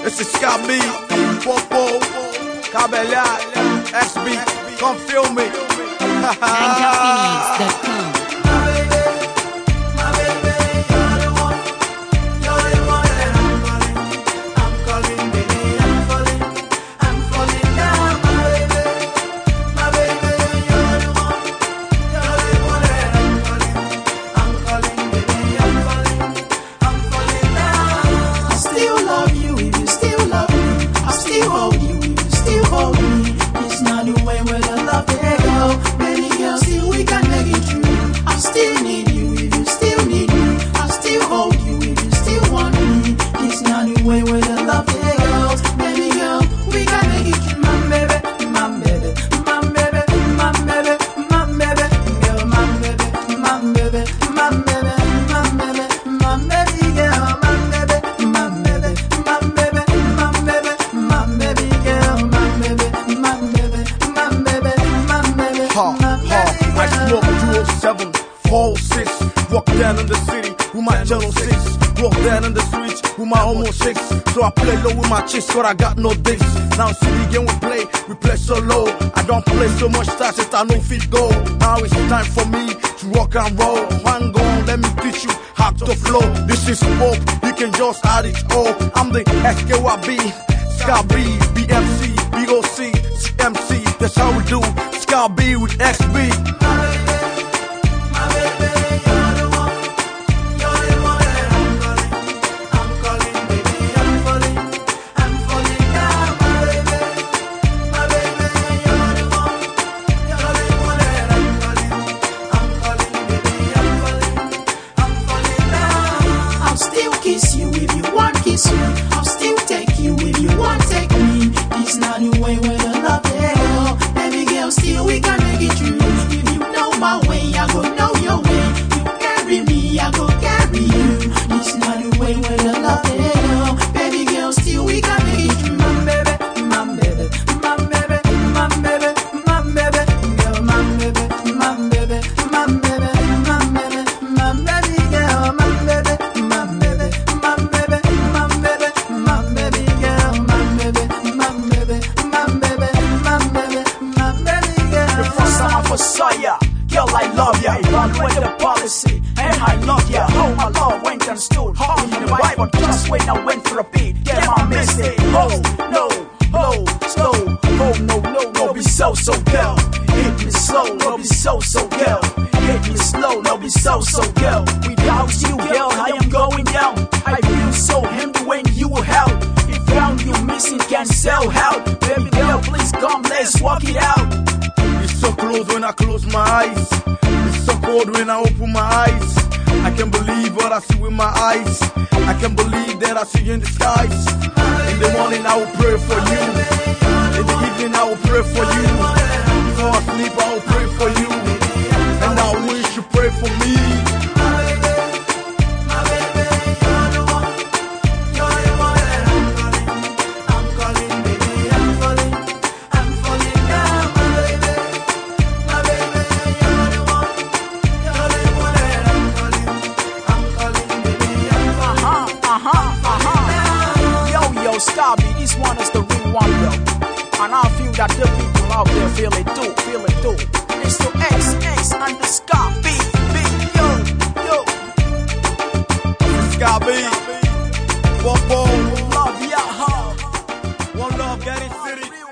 Esse Scabi, Popo, Cabelhar, XB, come feel me. NineJustPhoenix.com. I smoke 207, 406. Walk down in the city with my Channel 6. Walk down in the streets with my Homo 6. So I play low with my chicks, but I got no dicks. Now city game we play so low. I don't play so much stats that I know fit go. Now it's time for me to rock and roll. Hang on, let me teach you how to flow. This is hope, you can just add it all. I'm the SKYB, Scabi, BMC, BOC, CMC. That's how we do. Scabi with XB. Kiss you if you want kiss me. I'll still take you if you want take me. It's not the way where the love they go. Baby girl, still we can make it true. If you know my way, I go know your way. You carry me, I go carry you. It's not the way where the love they go. Baby girl, still we can make it true. My baby, my baby, my baby, my baby, my baby, girl, my baby, my baby, my baby, my baby, my baby girl, my baby. Girl, I love ya, run with the policy, and I love ya. Oh, my love went and stood, hard in the Bible, just when I went for a beat, get my mistake. Oh, no, oh, slow, oh, no, be so, girl. Hit me slow, no, be so, girl. Hit me slow, no, be so, girl. Without you, girl, I am going down. I feel so empty when you were out. If found you missing, can't sell out. Baby girl, please come, let's walk it out. It's so close when I close my eyes. It's so cold when I open my eyes. I can't believe what I see with my eyes. I can't believe that I see you in the skies. In the morning I will pray for you. In the evening I will pray for you. Before I sleep I will pray for you. And I wish you pray for me. Scabi, this one is the real one, yo. And I feel that the people out there feel it too. It's the XX and the Scabi, yo. Scabi, Popo, love ya, huh? one love, get it city.